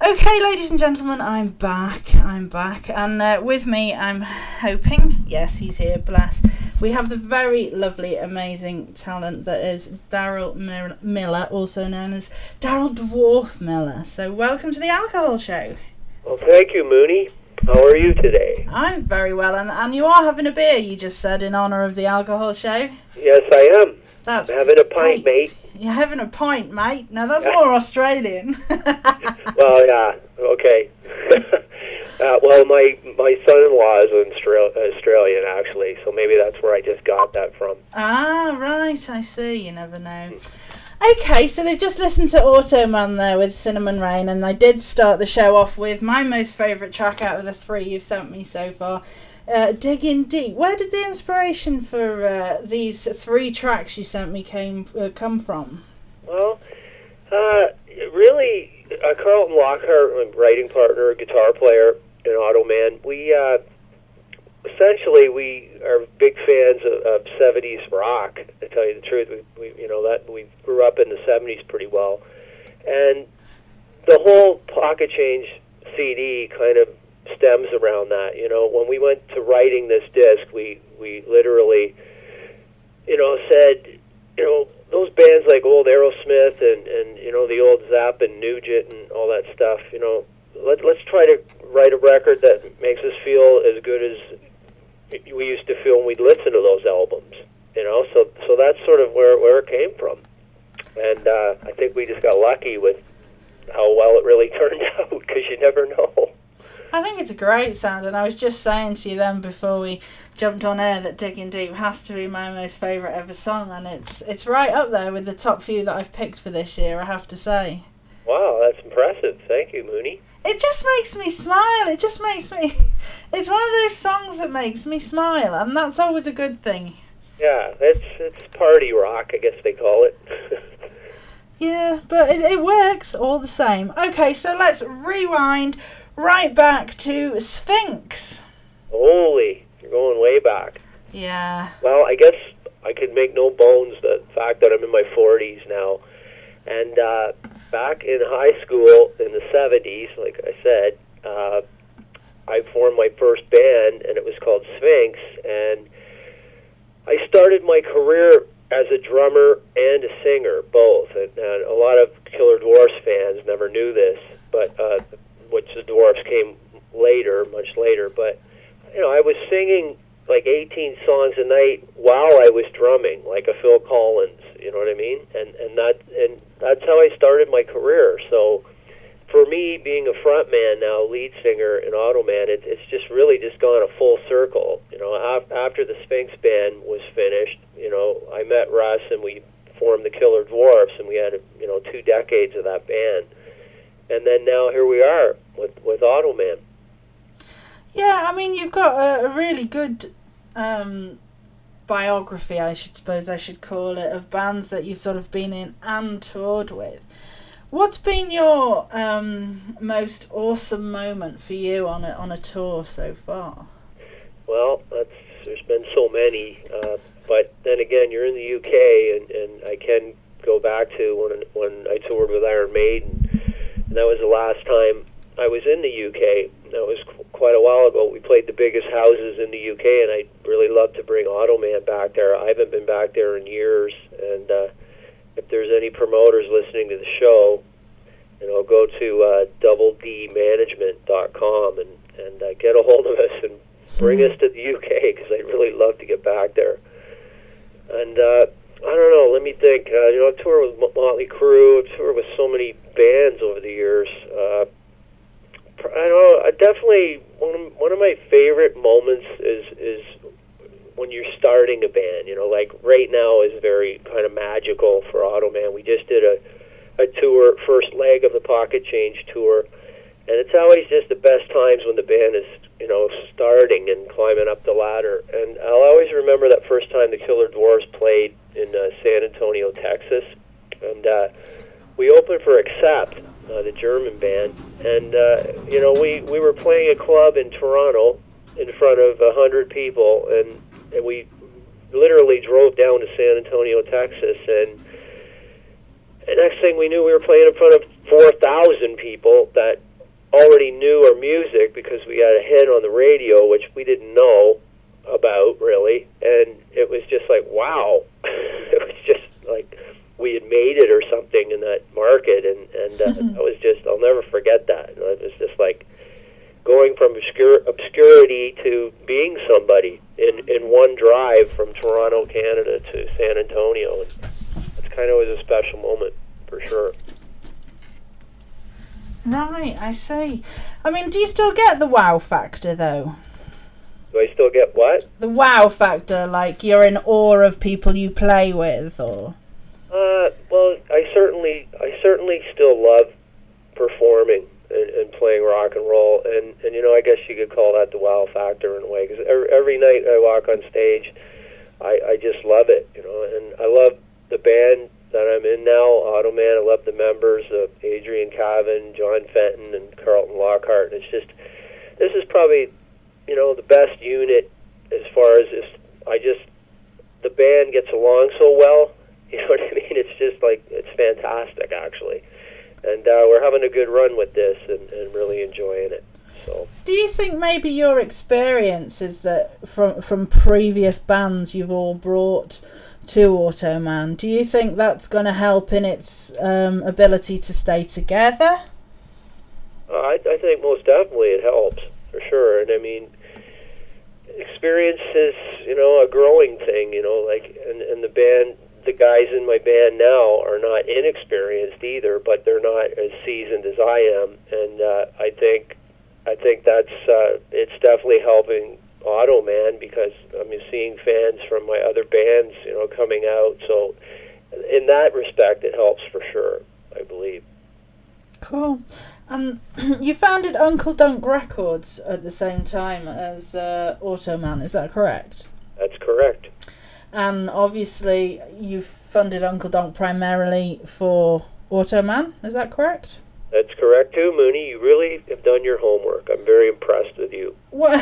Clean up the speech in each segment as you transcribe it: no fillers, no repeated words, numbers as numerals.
Okay, ladies and gentlemen, I'm back, and with me, I'm hoping, yes, he's here, bless, we have the very lovely, amazing talent that is Daryl Miller, also known as Daryl Dwarf Miller. So welcome to the Alcohol Show. Well, thank you, Mooney. How are you today? I'm very well, and you are having a beer, you just said, in honour of the Alcohol Show? Yes, I am. That's having a pint, mate. You're having a pint, mate? Now, that's more Australian. Well, yeah, okay. Well, my son-in-law is Australian, actually, so maybe that's where I just got that from. Ah, right, I see. You never know. Okay, so they've just listened to Automan there with Cinnamon Rain, and I did start the show off with my most favourite track out of the three you've sent me so far, Digging Deep. Where did the inspiration for these three tracks you sent me come from? Well, really, Carlton Lockhart, my writing partner, guitar player, and Automan, we essentially are big fans of 70s rock. To tell you the truth, we grew up in the 70s pretty well, and the whole Pocket Change CD kind of stems around that. You know, when we went to writing this disc, we literally, said, those bands like old Aerosmith and the old Zapp and Nugent and all that stuff, let's try to write a record that makes us feel as good as we used to feel when we'd listen to those albums, so that's sort of where it came from. And I think we just got lucky with how well it really turned out, because you never know. I think it's a great sound, and I was just saying to you then before we jumped on air that Digging Deep has to be my most favourite ever song, and it's right up there with the top few that I've picked for this year, I have to say. Wow, that's impressive. Thank you, Mooney. It just makes me smile. It just makes me... It's one of those songs that makes me smile, and that's always a good thing. Yeah, it's party rock, I guess they call it. Yeah, but it works all the same. Okay, so let's rewind right back to Sphinx. Holy, you're going way back. Yeah. Well, I guess I could make no bones the fact that I'm in my 40s now. And back in high school in the 70s, like I said, I formed my first band, and it was called Sphinx. And I started my career as a drummer and a singer, both. And a lot of Killer Dwarfs fans never knew this, but which the Dwarfs came later, much later. But I was singing like 18 songs a night while I was drumming, like a Phil Collins. You know what I mean? And that's how I started my career. So for me, being a front man now, lead singer in Automan, it's just really just gone a full circle. After the Sphinx band was finished, I met Russ and we formed the Killer Dwarfs, and we had 2 decades of that band. And then now here we are with Automan. Yeah, I mean, you've got a really good biography, I should call it, of bands that you've sort of been in and toured with. What's been your most awesome moment for you on a tour so far? Well, there's been so many, but then again, you're in the UK, and I can go back to when I toured with Iron Maiden, and that was the last time I was in the UK. That was quite a while ago. We played the biggest houses in the UK, and I'd really love to bring Automan back there. I haven't been back there in years, and if there's any promoters listening to the show, go to doubledmanagement.com and get a hold of us and bring us to the UK, because I'd really love to get back there. And I don't know, let me think. I've toured with Motley Crue. I've toured with so many bands over the years. I don't know. Definitely one of my favorite moments is when you're starting a band. Like right now is very kind of magical for Automan. We just did a tour, first leg of the Pocket Change tour, and it's always just the best times when the band is starting and climbing up the ladder. And I'll always remember that first time the Killer Dwarfs played in San Antonio, Texas, and we opened for Accept, the German band, and we were playing a club in Toronto in front of 100 people, and we literally drove down to San Antonio, Texas, and next thing we knew, we were playing in front of 4,000 people that already knew our music because we had a hit on the radio, which we didn't know about really, and it was just like, wow. It was just like we had made it or something in that market, and I was just, I'll never forget that. It was just like going from obscurity to being somebody in one drive from Toronto, Canada to San Antonio. It kind of was a special moment for sure. Right, I see. I mean, do you still get the wow factor though? Do I still get what? The wow factor, like you're in awe of people you play with, or? Well, I certainly still love performing and playing rock and roll, and you know, I guess you could call that the wow factor in a way, because every night I walk on stage, I just love it, you know, and I love the band that I'm in now, Automan. I love the members of Adrian Cavan, John Fenton, and Carlton Lockhart, and it's just, this is probably, you know, the best unit as far as the band gets along so well, you know what I mean? It's just like, it's fantastic actually. And we're having a good run with this and really enjoying it. So, do you think maybe your experiences that from previous bands you've all brought to Automan, do you think that's going to help in its ability to stay together? I think most definitely it helps, for sure. And I mean, experience is, you know, a growing thing, you know, like, and the band, the guys in my band now are not inexperienced either, but they're not as seasoned as I am, and I think that's it's definitely helping Automan, because I'm seeing fans from my other bands, you know, coming out. So in that respect, it helps for sure, I believe. Cool. You founded Uncle Dunk Records at the same time as Automan, is that correct? That's correct. And obviously you funded Uncle Dunk primarily for Automan, is that correct? That's correct too, Mooney. You really have done your homework. I'm very impressed with you. Well,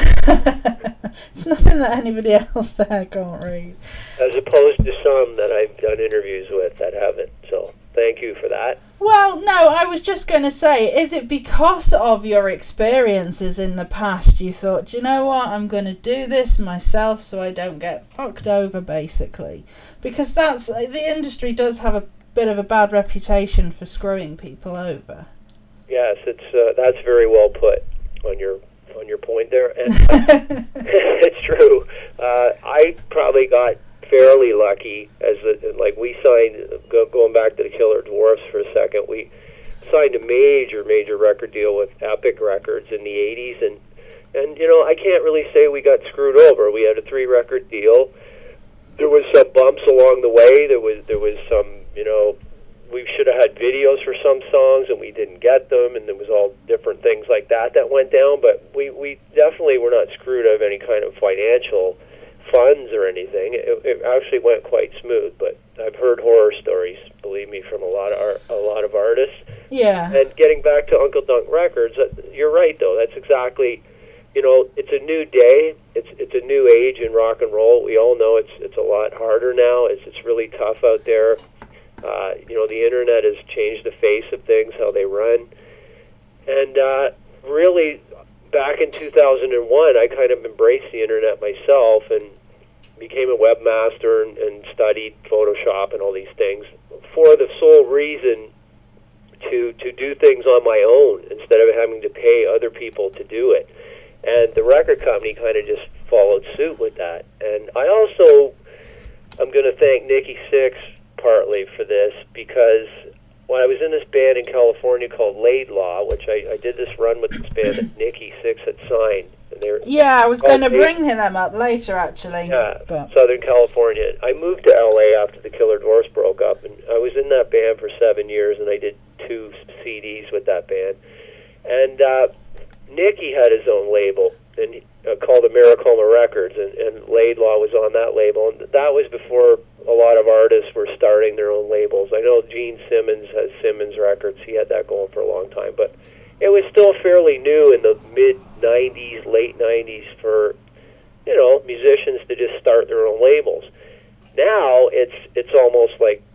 it's nothing that anybody else there can't read. As opposed to some that I've done interviews with that haven't, so thank you for that. Well, no, I was just going to say, is it because of your experiences in the past you thought, do you know what, I'm going to do this myself so I don't get fucked over, basically? Because that's, the industry does have a bit of a bad reputation for screwing people over. Yes, it's that's very well put on your point there, and it's true. I probably got fairly lucky, like we signed, going back to the Killer Dwarfs for a second, we signed a major record deal with Epic Records in the 80s, and you know, I can't really say we got screwed over. We had a 3-record deal. There was some bumps along the way. There was some, you know, we should have had videos for some songs and we didn't get them, and there was all different things like that went down, but we definitely were not screwed out of any kind of financial funds or anything. It actually went quite smooth, but I've heard horror stories, believe me, from a lot of artists. Yeah. And getting back to Uncle Dunk Records, you're right though. That's exactly, you know, it's a new day. It's a new age in rock and roll. We all know it's a lot harder now. It's really tough out there. You know, the internet has changed the face of things, how they run. And really, back in 2001, I kind of embraced the internet myself and became a webmaster and studied Photoshop and all these things for the sole reason to do things on my own instead of having to pay other people to do it. And the record company kind of just followed suit with that. And I'm going to thank Nikki Sixx partly for this, because when I was in this band in California called Laidlaw, which I did this run with this band that Nikki Sixx had signed. And I was going to bring them up later, actually. Yeah, Southern California. I moved to LA after the Killer Dwarfs broke up, and I was in that band for 7 years, and I did 2 CDs with that band. And Nicky had his own label, and called Americoma Records, and Laidlaw was on that label, and that was before a lot of artists were starting their own labels. I know Gene Simmons has Simmons Records. He had that going for a long time, but it was still fairly new in the mid-'90s, late 90s for, you know, musicians to just start their own labels. Now it's almost like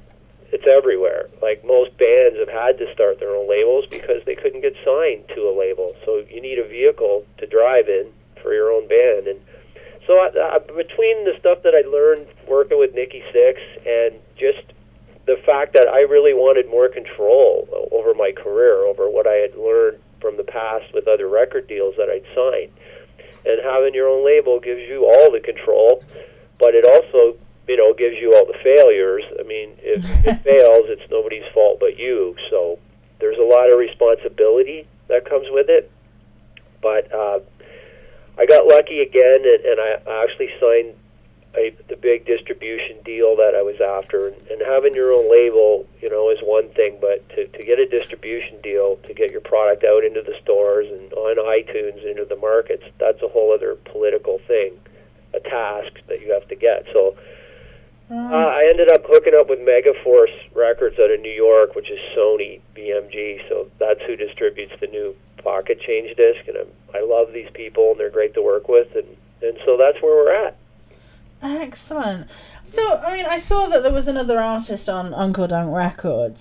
it's everywhere. Like, most bands have had to start their own labels because they couldn't get signed to a label. So you need a vehicle to drive in for your own band. And so between the stuff that I learned working with Nikki Sixx and just the fact that I really wanted more control over my career, over what I had learned from the past with other record deals that I'd signed, and having your own label gives you all the control, but it also, gives you all the failures. I mean, if it fails, it's nobody's fault but you. So there's a lot of responsibility that comes with it. But I got lucky again, and I actually signed the big distribution deal that I was after. And having your own label, is one thing, but to get a distribution deal, to get your product out into the stores and on iTunes, into the markets, that's a whole other political thing, a task that you have to get. So I ended up hooking up with Megaforce Records out of New York, which is Sony BMG. So that's who distributes the new Pocket Change disc, and I love these people, and they're great to work with, and so that's where we're at. Excellent. So, I mean, I saw that there was another artist on Uncle Dunk Records.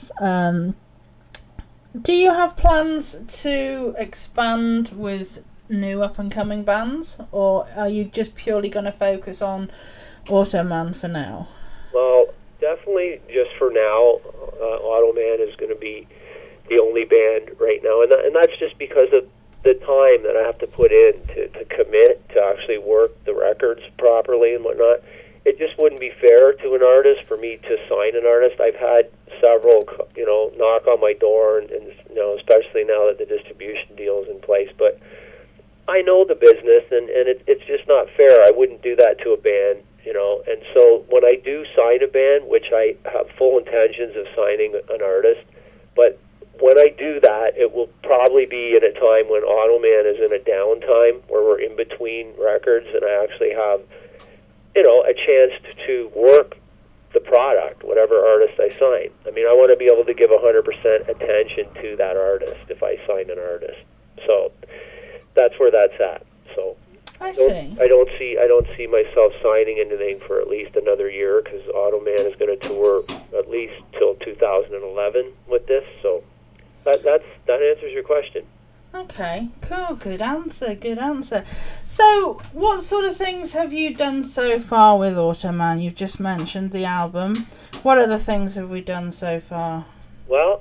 Do you have plans to expand with new up-and-coming bands, or are you just purely going to focus on Automan for now? Well, definitely just for now. Automan is going to be the only band right now, and that's just because of the time that I have to put in to commit to actually work the records properly and whatnot. It just wouldn't be fair to an artist for me to sign an artist. I've had several, knock on my door, and especially now that the distribution deal is in place. But I know the business, and it's just not fair. I wouldn't do that to a band, And so when I do sign a band, which I have full intentions of signing an artist, but when I do that, it will probably be at a time when Automan is in a downtime, where we're in between records, and I actually have, a chance to work the product, whatever artist I sign. I mean, I want to be able to give 100% attention to that artist if I sign an artist. So that's where that's at. So I don't see myself signing anything for at least another year, because Automan is going to tour at least till 2011 with this. So that answers your question. Okay, cool. Good answer. So, what sort of things have you done so far with Automan? You've just mentioned the album. What other things have we done so far? Well,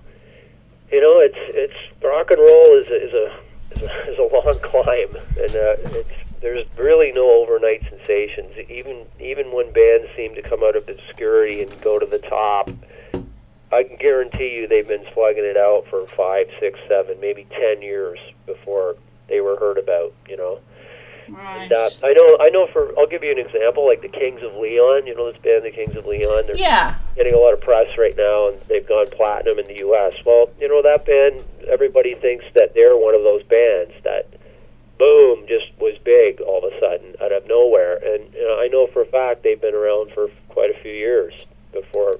it's rock and roll is a long climb, and there's really no overnight sensations. Even when bands seem to come out of obscurity and go to the top, I can guarantee you they've been slugging it out for 5, 6, 7, maybe 10 years before they were heard about. Right. And, I know. I'll give you an example, like the Kings of Leon. This band, the Kings of Leon. They're getting a lot of press right now, and they've gone platinum in the U.S. Well, that band, everybody thinks that they're one of those bands that, boom, just was big all of a sudden out of nowhere. And I know for a fact they've been around for quite a few years before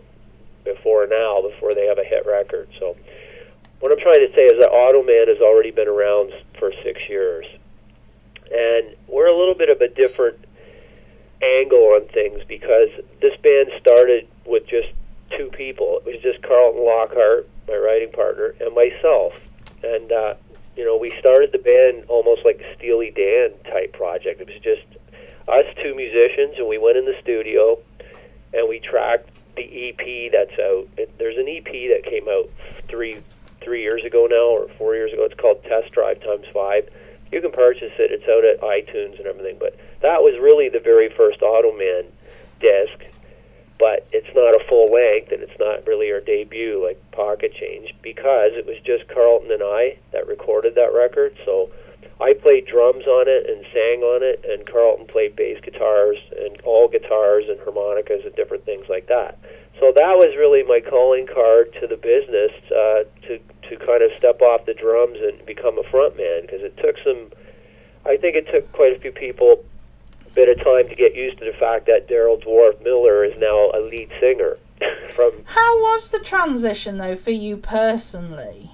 they have a hit record. So what I'm trying to say is that Automan has already been around for 6 years. And we're a little bit of a different angle on things, because this band started with just 2 people. It was just Carlton Lockhart, my writing partner, and myself. And, we started the band almost like a Steely Dan type project. It was just us 2 musicians, and we went in the studio and we tracked the EP that's out. There's an EP that came out 3 years ago now, or 4 years ago. It's called Test Drive x5. You can purchase it. It's out at iTunes and everything. But that was really the very first Automan disc. But it's not a full length, and it's not really our debut like Pocket Change, because it was just Carlton and I that recorded that record. So I played drums on it and sang on it, and Carlton played bass guitars and all guitars and harmonicas and different things like that. So that was really my calling card to the business, to kind of step off the drums and become a front man, because it took quite a few people a bit of time to get used to the fact that Daryl Dwarf Miller is now a lead singer. How was the transition, though, for you personally?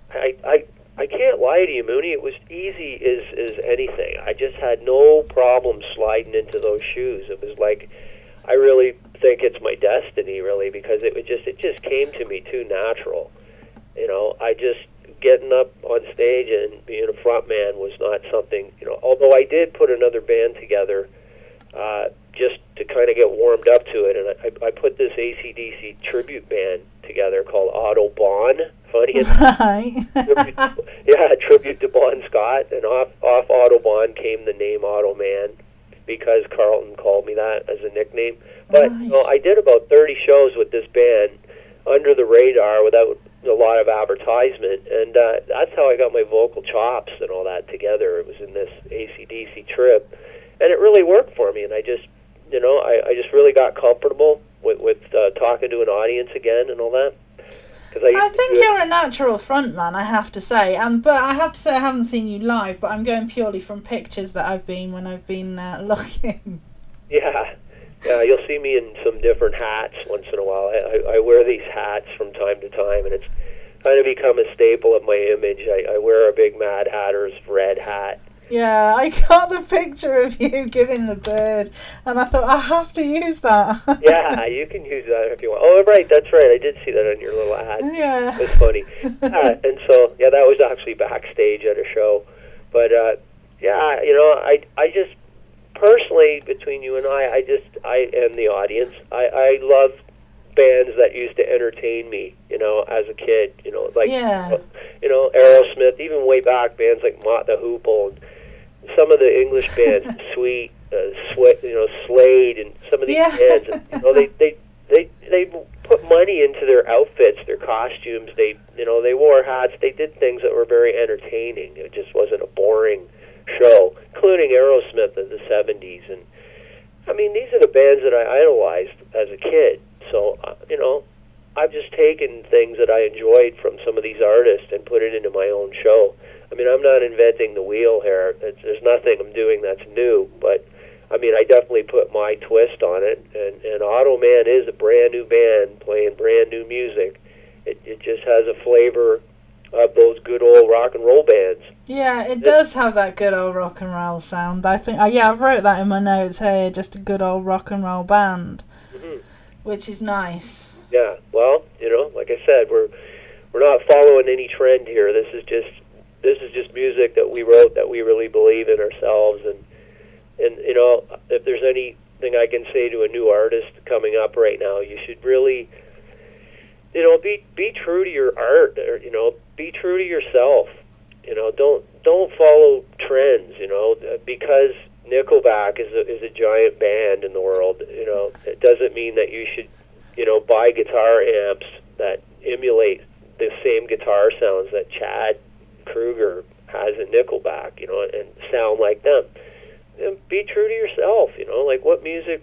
I can't lie to you, Mooney. It was easy as anything. I just had no problem sliding into those shoes. It was like I really think it's my destiny, really, because it just came to me too natural. I just getting up on stage and being a front man was not something, although I did put another band together just to kind of get warmed up to it, and I put this AC/DC tribute band together called Autobahn. Funny tribute to Bon Scott, and off Autobahn came the name Automan, because Carlton called me that as a nickname. But I did about 30 shows with this band under the radar without a lot of advertisement, and that's how I got my vocal chops and all that together. It was in this AC/DC trip, and it really worked for me, and I just really got comfortable with talking to an audience again and all that. I think you're a natural frontman, I have to say. But I have to say I haven't seen you live, but I'm going purely from pictures that I've been looking. Yeah, you'll see me in some different hats once in a while. I wear these hats from time to time, and it's kind of become a staple of my image. I wear a big Mad Hatter's red hat. Yeah, I got the picture of you giving the bird, and I thought, I have to use that. Yeah, you can use that if you want. Oh, right, that's right. I did see that on your little ad. Yeah. It was funny. And so, that was actually backstage at a show. But, I just, personally, between you and I and the audience, I love bands that used to entertain me, as a kid, Aerosmith, even way back, bands like Mott the Hoople, and some of the English bands, Sweet, Slade, and some of these bands, they put money into their outfits, their costumes. They wore hats. They did things that were very entertaining. It just wasn't a boring show, including Aerosmith in the 70s. And I mean, these are the bands that I idolized as a kid. So, I've just taken things that I enjoyed from some of these artists and put it into my own show. I mean, I'm not inventing the wheel here. There's nothing I'm doing that's new, but I mean, I definitely put my twist on it. And Automan is a brand new band playing brand new music. It just has a flavor of those good old rock and roll bands. Yeah, it does have that good old rock and roll sound. I think, I wrote that in my notes here, just a good old rock and roll band, which is nice. Yeah, well, like I said, we're not following any trend here. This is just music that we wrote that we really believe in ourselves, and if there's anything I can say to a new artist coming up right now, you should really be true to your art, or be true to yourself. Don't follow trends, because Nickelback is a giant band in the world. It doesn't mean that you should buy guitar amps that emulate the same guitar sounds that Chad Kroeger has in Nickelback, and sound like them. Be true to yourself, like what music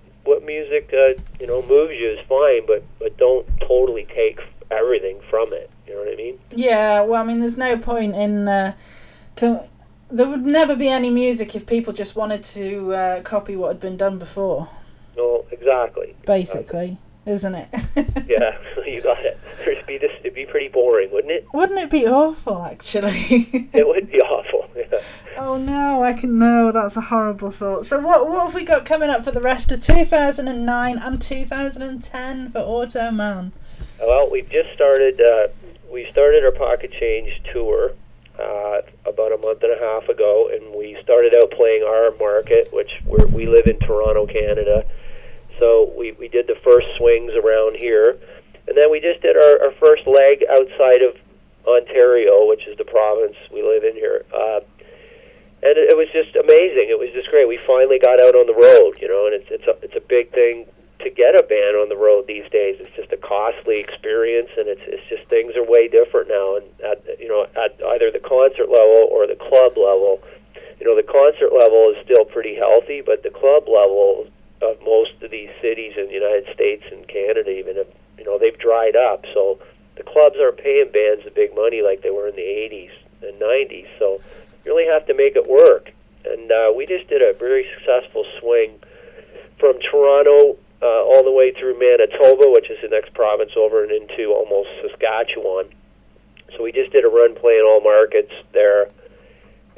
moves you is fine, but don't totally take everything from it. You know what I mean? Yeah, well, I mean, there's no point in there would never be any music if people just wanted to copy what had been done before. No, exactly. Basically. Isn't it? Yeah, you got it. It'd be pretty boring, wouldn't it? Wouldn't it be awful, actually? It would be awful, yeah. Oh no, that's a horrible thought. So what have we got coming up for the rest of 2009 and 2010 for Automan? Well, we've just started, we started our Pocket Change tour about a month and a half ago, and we started out playing our market, which we live in Toronto, Canada. So we did the first swings around here, and then we just did our first leg outside of Ontario, which is the province we live in here. And it was just amazing. It was just great. We finally got out on the road, and it's a big thing to get a band on the road these days. It's just a costly experience, and it's just things are way different now. And at either the concert level or the club level, the concert level is still pretty healthy, but the club level of most of these cities in the United States and Canada even have, they've dried up. So the clubs aren't paying bands the big money like they were in the 80s and 90s. So you really have to make it work. And we just did a very successful swing from Toronto all the way through Manitoba, which is the next province over, and into almost Saskatchewan. So we just did a run playing all markets there.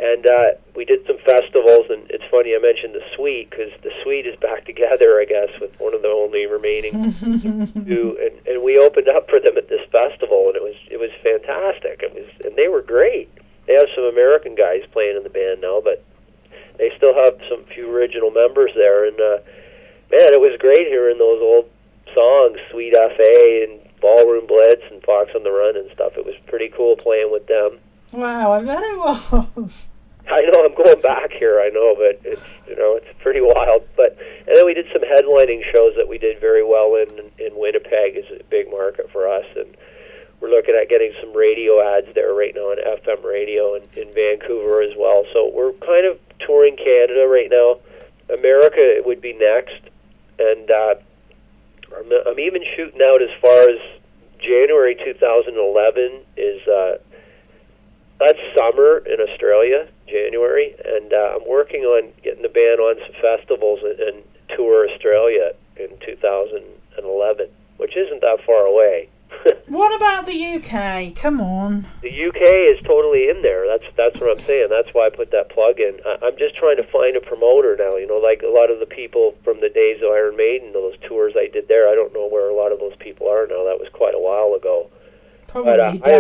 And we did some festivals, and it's funny I mentioned the Sweet, because the Sweet is back together, I guess, with one of the only remaining two, and we opened up for them at this festival, and it was fantastic. And they were great. They have some American guys playing in the band now, but they still have some few original members there, and man, it was great hearing those old songs, Sweet F.A. and Ballroom Blitz and Fox on the Run and stuff. It was pretty cool playing with them. Wow, I bet it was. I know, I'm going back here, I know, but it's pretty wild. And then we did some headlining shows that we did very well in Winnipeg. Is a big market for us, and we're looking at getting some radio ads there right now on FM radio and in Vancouver as well. So we're kind of touring Canada right now. America would be next, and I'm even shooting out as far as January 2011 is that's summer in Australia, January, and I'm working on getting the band on some festivals and tour Australia in 2011, which isn't that far away. What about the UK? Come on. The UK is totally in there. That's what I'm saying. That's why I put that plug in. I'm just trying to find a promoter now. Like a lot of the people from the days of Iron Maiden, those tours I did there, I don't know where a lot of those people are now. That was quite a while ago. Probably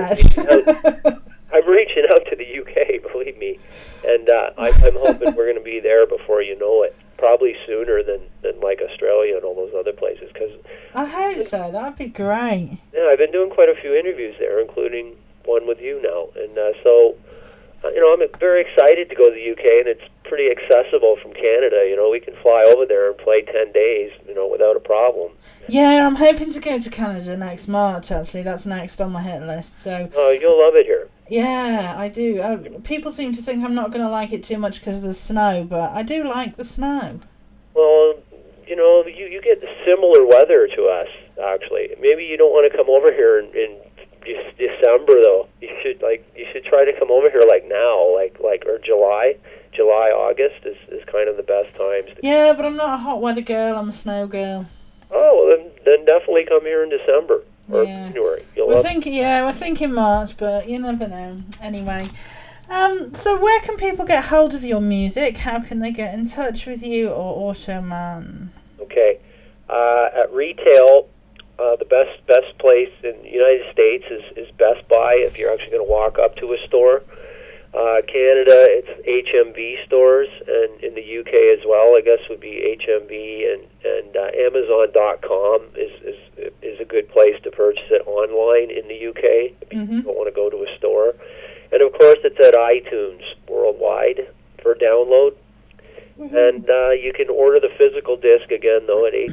I'm reaching out to the UK, believe me, and I'm hoping we're going to be there before you know it. Probably sooner than like Australia and all those other places. Cause I hope so. That'd be great. Yeah, I've been doing quite a few interviews there, including one with you now, and so I'm very excited to go to the UK, and it's pretty accessible from Canada. We can fly over there and play 10 days, without a problem. Yeah, I'm hoping to go to Canada next March, actually. That's next on my hit list. So. Oh, you'll love it here. Yeah, I do. People seem to think I'm not going to like it too much because of the snow, but I do like the snow. Well, you get similar weather to us, actually. Maybe you don't want to come over here in December, though. You should try to come over here like now, or July, August is kind of the best times. Yeah, but I'm not a hot weather girl. I'm a snow girl. Oh, well, then definitely come here in December or January. We're thinking March, but you never know. Anyway, so where can people get hold of your music? How can they get in touch with you or Automan? Okay, at retail, the best place in the United States is Best Buy. If you're actually going to walk up to a store. Canada, it's HMV stores, and in the UK as well, I guess would be HMV, and Amazon.com is a good place to purchase it online in the UK if you don't want to go to a store. And of course, it's at iTunes worldwide for download. And you can order the physical disc again though at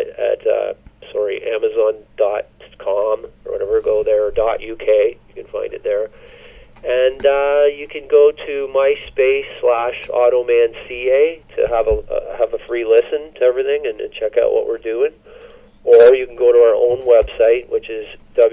Amazon.com or whatever. Go there, or .uk. You can find it there. And you can go to MySpace/AutomanCA to have a free listen to everything and check out what we're doing. Or you can go to our own website, which is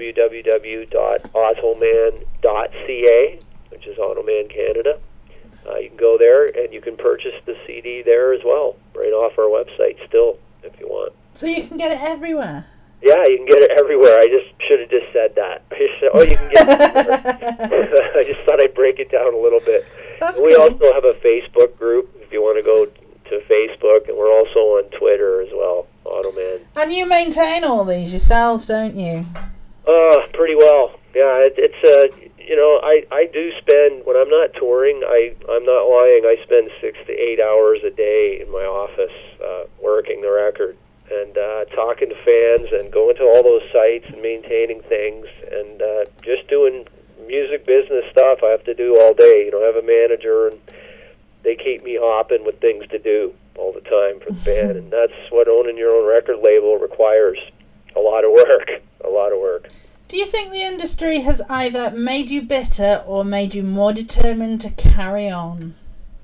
www.automan.ca, which is Automan Canada. You can go there and you can purchase the CD there as well, right off our website still, if you want. So you can get it everywhere? Yeah, you can get it everywhere. I should have just said that. You can get it everywhere. I just thought I'd break it down a little bit. We also have a Facebook group if you want to go to Facebook, and we're also on Twitter as well, Automan. And you maintain all these yourselves, don't you? Pretty well. Yeah, I do spend, when I'm not touring, I'm not lying, I spend 6 to 8 hours a day in my office working the record. And talking to fans and going to all those sites and maintaining things and just doing music business stuff I have to do all day. I have a manager and they keep me hopping with things to do all the time for the band, and that's what owning your own record label requires. A lot of work. Do you think the industry has either made you bitter or made you more determined to carry on?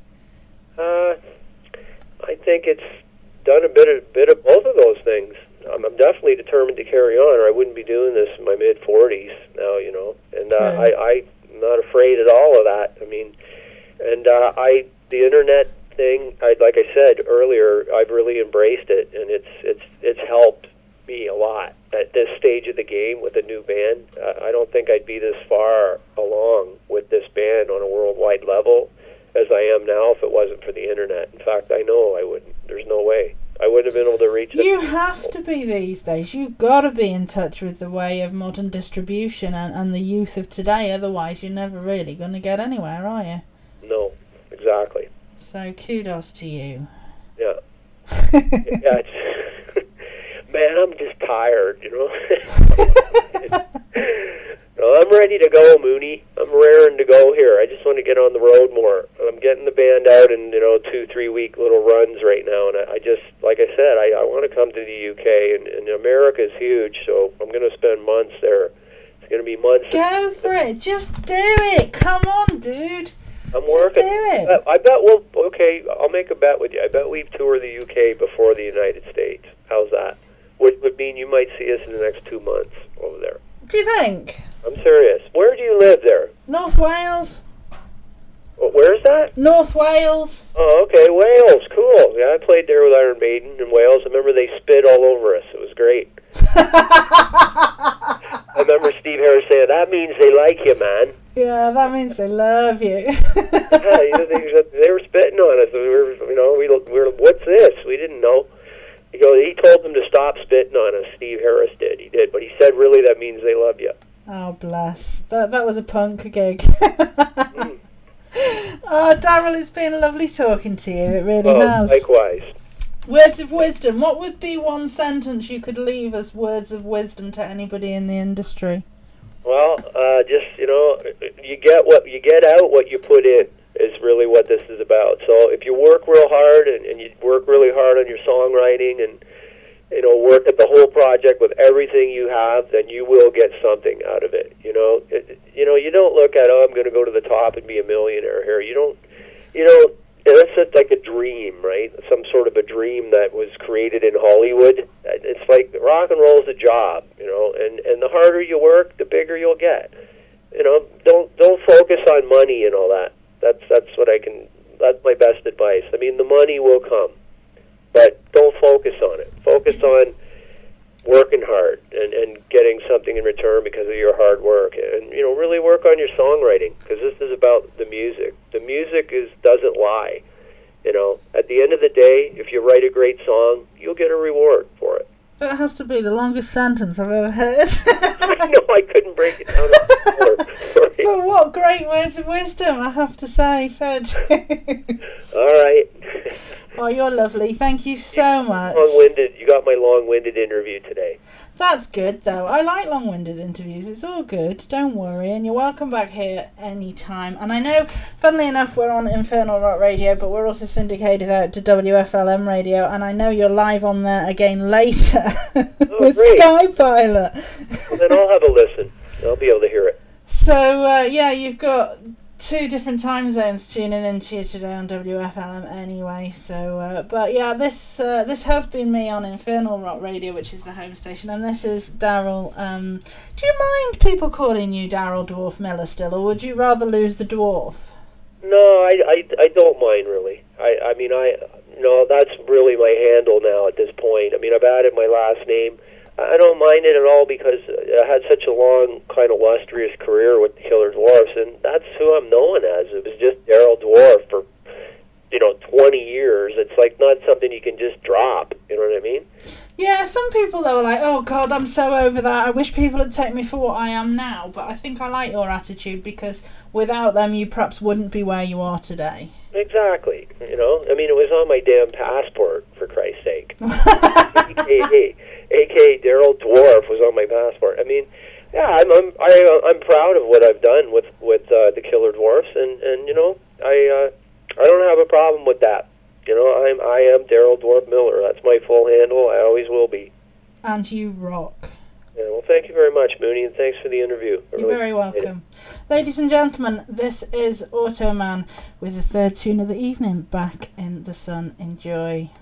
I think it's done a bit of both of those things. I'm definitely determined to carry on, or I wouldn't be doing this in my mid-40s now, And I'm not afraid at all of that. I mean, and the internet thing, like I said earlier, I've really embraced it, and it's helped me a lot at this stage of the game with a new band. I don't think I'd be this far along with this band on a worldwide level as I am now if it wasn't for the internet. In fact, I know I wouldn't. There's no way. I wouldn't have been able to reach it. You have to be these days. You've got to be in touch with the way of modern distribution and the youth of today. Otherwise, you're never really going to get anywhere, are you? No, exactly. So kudos to you. Yeah. Yeah. Man, I'm just tired, you know. No, I'm ready to go, Mooney. I'm raring to go here. I just want to get on the road more. I'm getting the band out in 2-3 week little runs right now, and I just, like I said, I want to come to the UK, and America is huge, so I'm going to spend months there. It's going to be months. Go for it. Just do it. Come on, dude. I'm working. Do it. I bet I'll make a bet with you. I bet we tour the UK before the United States. How's that? Which would mean you might see us in the next 2 months over there. Do you think? I'm serious. Where do you live there? North Wales. Where's that? North Wales. Oh, okay. Wales. Cool. Yeah, I played there with Iron Maiden in Wales. I remember they spit all over us. It was great. I remember Steve Harris saying, "That means they like you, man." Yeah, that means they love you. Yeah, they were spitting on us. We were, what's this? We didn't know. He told them to stop spitting on us. Steve Harris did. He did, but he said, really, that means they love you. Oh, bless. That was a punk gig. Oh, Darryl, it's been lovely talking to you. It really has. Likewise. Words of wisdom. What would be one sentence you could leave as words of wisdom to anybody in the industry? Well, you get out what you put in is really what this is about. So if you work real hard and you work really hard on your songwriting and work at the whole project with everything you have, then you will get something out of it. You don't look at, I'm going to go to the top and be a millionaire here. It's just like a dream, right? Some sort of a dream that was created in Hollywood. It's like rock and roll is a job, and the harder you work, the bigger you'll get. Don't focus on money and all that. That's my best advice. I mean, the money will come, but don't focus on it. Focus on working hard and getting something in return because of your hard work, and really work on your songwriting, because this is about the music. The music doesn't lie. At the end of the day, if you write a great song, you'll get a reward for it. That has to be the longest sentence I've ever heard. I know, I couldn't break it down. Sorry. Well, what great words of wisdom, I have to say, Fed. All right. Oh, you're lovely. Thank you so much. You got my long-winded interview today. That's good, though. I like long-winded interviews. It's all good. Don't worry. And you're welcome back here any time. And I know, funnily enough, we're on Infernal Rock Radio, but we're also syndicated out to WFLM Radio. And I know you're live on there again later with Sky Pilot. Well, then I'll have a listen. I'll be able to hear it. So, you've got 2 different time zones tuning into you today on WFLM anyway. So, this has been me on Infernal Rock Radio, which is the home station, and this is Darryl. Do you mind people calling you Darryl Dwarf Miller still, or would you rather lose the dwarf? No, I don't mind really. I mean, that's really my handle now at this point. I mean, I've added my last name. I don't mind it at all because I had such a long, kind of illustrious career with the Killer Dwarfs, and that's who I'm known as. It was just Darryl Dwarf for, 20 years. It's like not something you can just drop, you know what I mean? Yeah, some people, though, are like, oh, God, I'm so over that. I wish people would take me for what I am now, but I think I like your attitude because without them, you perhaps wouldn't be where you are today. Exactly, I mean, it was on my damn passport, for Christ's sake. A.K.A. Darryl Dwarf was on my passport. I mean, yeah, I'm proud of what I've done with the Killer Dwarfs, and I don't have a problem with that. I am Darryl Dwarf Miller. That's my full handle. I always will be. And you rock. Yeah, well, thank you very much, Mooney, and thanks for the interview. You're very welcome. Ladies and gentlemen, this is Automan with the third tune of the evening, Back in the Sun. Enjoy.